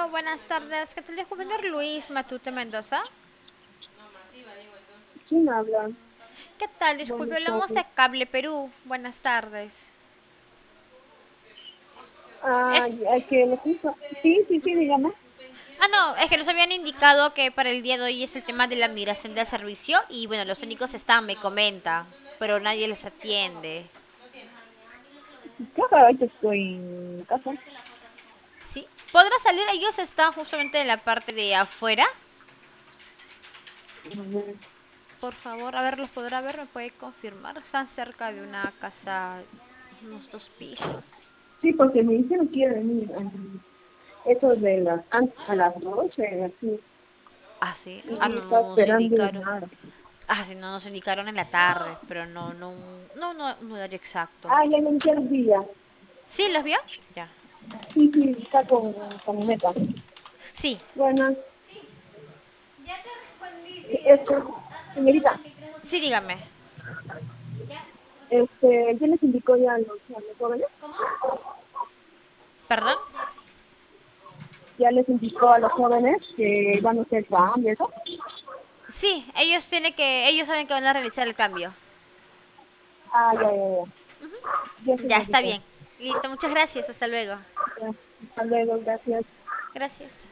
buenas tardes. ¿Qué tal el gobernador Luis Matute Mendoza? ¿Quién habla? ¿Qué tal? Disculpe, Buenas hablamos tardes. de Cable Perú. Buenas tardes. Ah, Es... ya que lo puso. Sí, sí, sí, dígame. no, es que nos habían indicado que para el día de hoy es el tema de la migración del servicio y bueno, los técnicos están, me comenta, pero nadie les atiende. Creo que ahorita estoy en casa. ¿Sí? ¿Podrá salir? Ellos están justamente en la parte de afuera. Ujú. Por favor, a ver, ¿los podrá ver? ¿Me puede confirmar? Están cerca de una casa, unos 2 pisos. Sí, porque me dijeron que iba a venir eso de a las 12, así. Ah, sí. Ah, Y no, no estaba nos esperando indicaron. nada. Ah, sí, no nos indicaron en la tarde, pero no era exacto. Ah, ya me dijeron día. ¿Sí los vio? Ya. Sí, sí, está con meta. Sí, Bueno, esto, señorita, sí, dígame. ¿qué les indicó ya a los jóvenes? ¿Perdón? Ya les indicó a los jóvenes que van a hacer cambio, ¿eso? Sí, ellos saben que van a realizar el cambio. Ah, ya, ya, ya. Ya, Ya está señorita. bien. Listo, muchas gracias. Hasta luego. Ya, hasta luego, gracias. Gracias.